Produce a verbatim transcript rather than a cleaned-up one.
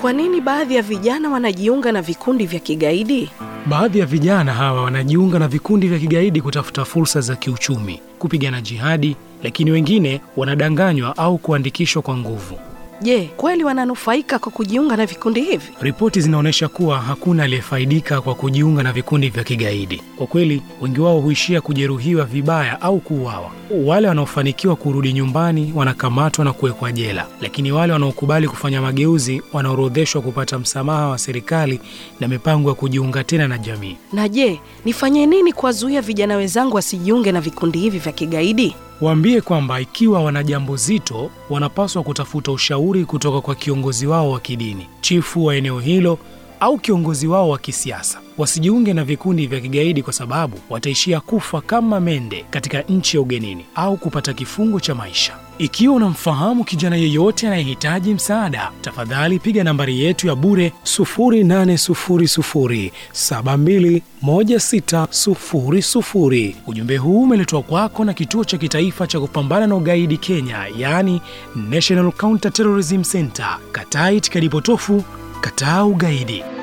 Kwa nini baadhi ya vijana wanajiunga na vikundi vya kigaidi? Baadhi ya vijana hawa wanajiunga na vikundi vya kigaidi kutafuta fursa za kiuchumi, kupigana jihadi, lakini wengine wanadanganywa au kuandikishwa kwa nguvu. Je, kweli wananufaika kwa kujiunga na vikundi hivi? Ripoti zinaonyesha kuwa hakuna aliyefaidika kwa kujiunga na vikundi vya kigaidi. Kwa kweli, wengi wao huishia kujeruhiwa vibaya au kuuawa. Wale wanaofanikiwa kurudi nyumbani wanakamatwa na kuwekwa jela, lakini wale wanaokubali kufanya mageuzi wanaorodheshwa kupata msamaha wa serikali na mipango ya kujiunga tena na jamii. Na je, nifanye nini kuwazuia vijana wenzangu wasijiunge na vikundi hivi vya kigaidi? Waambie kwamba ikiwa wana jambo zito, wanapaswa kutafuta ushauri kutoka kwa kiongozi wao wa kidini, chifu wa eneo hilo au kiongozi wao wa kisiasa. Wasijiunge na vikundi vya kigaidi kwa sababu wataishia kufa kama mende katika nchi ya ugenini au kupata kifungo cha maisha. Ikiwa unamfahamu kijana yeyote anayehitaji msaada, tafadhali piga nambari yetu ya bure sufuri nane sufuri sufuri saba mbili moja sita sufuri sufuri. Ujumbe huu umeletwa kwako na Kituo cha Kitaifa cha Kupambana na Ugaidi Kenya, yani National Counter Terrorism Center. Kataa itikadi potofu, kataa ugaidi.